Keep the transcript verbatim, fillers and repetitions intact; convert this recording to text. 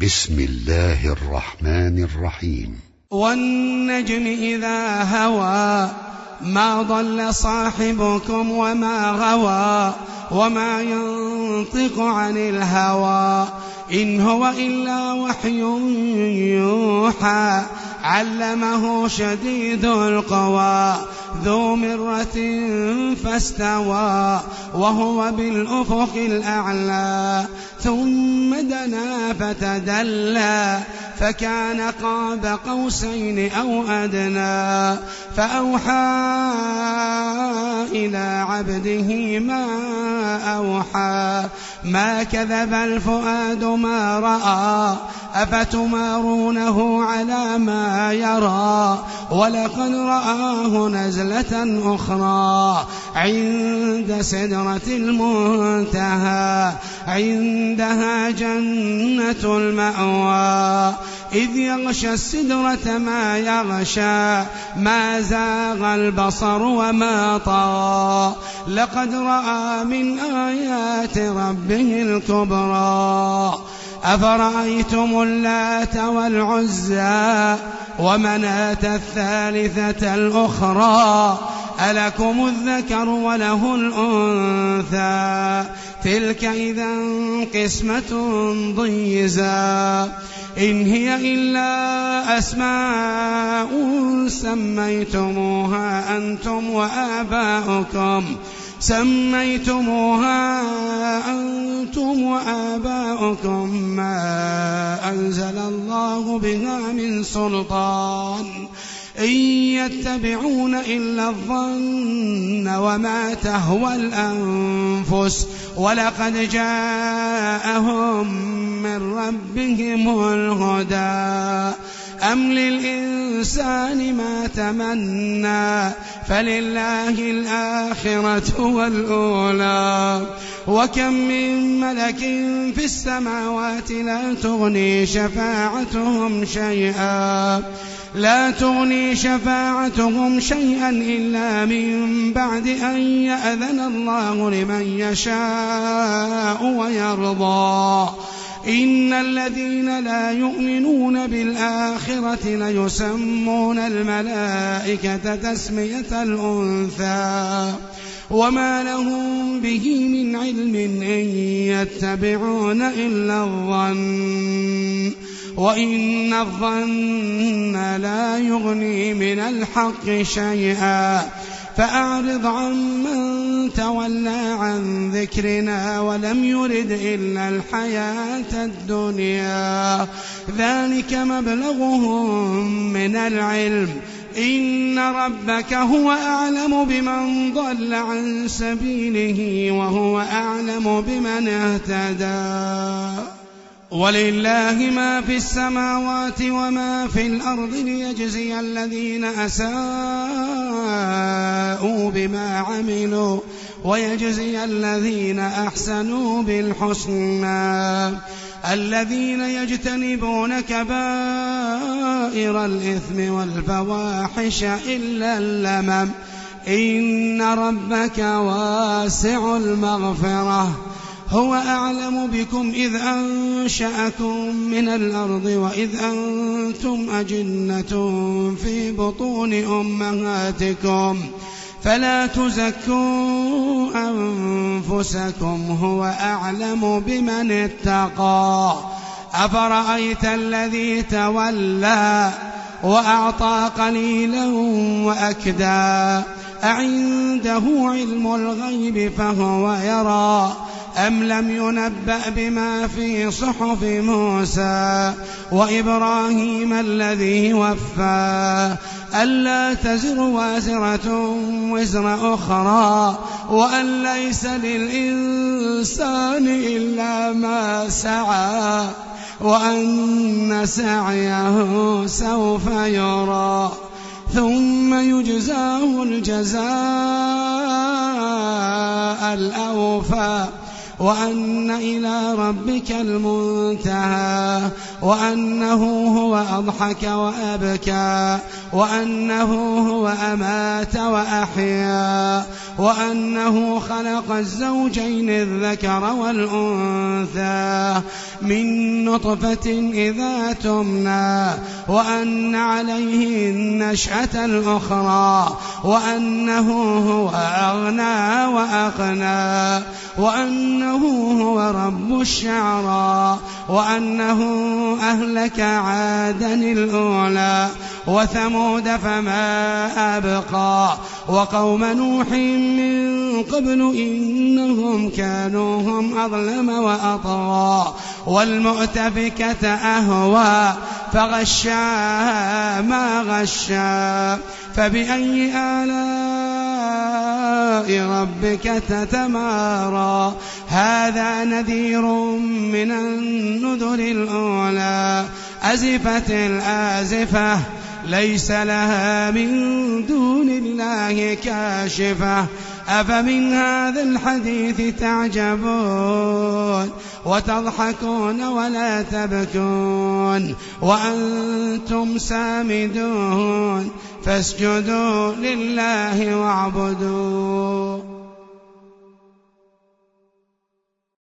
بسم الله الرحمن الرحيم. والنجم إذا هوى ما ضل صاحبكم وما غوى وما ينطق عن الهوى إن هو إلا وحي يوحى علمه شديد القوى ذو مرة فاستوى وهو بالأفق الأعلى ثم دنا فتدلى فكان قاب قوسين أو أدنى فأوحى إلى عبده ما أوحى ما كذب الفؤاد ما رأى أفتمارونه على ما يرى ولقد رآه نزلة أخرى عند سدرة المنتهى عندها جنة المأوى إذ يغشى السدرة ما يغشى ما زاغ البصر وما طغى لقد رأى من آيات ربه الكبرى أفرأيتم اللات والعزى ومناة الثالثة الأخرى ألكم الذكر وله الأنثى تلك إذا قسمة ضيزى إن هي إلا أسماء سميتموها أنتم وآباؤكم سميتموها أنتم وآباؤكم ما أنزل الله بها من سلطان إن يتبعون إلا الظن وما تهوى الأنفس ولقد جاءهم من ربهم الهدى أم للإنسان ما تمنى فلله الآخرة والأولى وكم من ملك في السماوات لا تغني شفاعتهم شيئا لا تغني شفاعتهم شيئا إلا من بعد أن يأذن الله لمن يشاء ويرضى إن الذين لا يؤمنون بالآخرة ليسمون الملائكة تسمية الأنثى وما لهم به من علم إن يتبعون إلا الظن وإن الظن لا يغني من الحق شيئا فأعرض عمن تولى عن ذكرنا ولم يرد إلا الحياة الدنيا ذلك مبلغهم من العلم إن ربك هو أعلم بمن ضل عن سبيله وهو أعلم بمن اهتدى ولله ما في السماوات وما في الأرض ليجزي الذين أساءوا بما عملوا ويجزي الذين أحسنوا بالحسنى الذين يجتنبون كبائر الإثم والفواحش إلا اللمم إن ربك واسع المغفرة هو أعلم بكم إذ أنشأكم من الأرض وإذ أنتم أجنة في بطون أمهاتكم فلا تزكوا أنفسكم هو أعلم بمن اتقى أفرأيت الذي تولى وأعطى قليلا وأكدى أعنده علم الغيب فهو يرى أم لم ينبأ بما في صحف موسى وإبراهيم الذي وفى ألا تزر وازرة وزر أخرى وأن ليس للإنسان إلا ما سعى وأن سعيه سوف يرى ثم يجزاه الجزاء الأوفى وأن إلى ربك المنتهى وأنه هو أضحك وأبكى وأنه هو أمات وأحيا وأنه خلق الزوجين الذكر والأنثى من نطفة إذا تمنى وأن عليه النشأة الأخرى وأنه هو أغنى وأقنى وأنه هو رب الشعرى وأنه أهلك عادا الأولى وثمود فما أبقى وقوم نوح من قبل إنهم كانوا هم أظلم وأطغى والمؤتفكة أهوى فغشاها ما غشا فبأي آلاء ربك تتمارى هذا نذير من النذر الأولى أزفت الآزفة ليس لها من دون الله كاشفة أفمن هذا الحديث تعجبون وتضحكون ولا تبكون وأنتم سامدون فاسجدوا لله واعبدوا.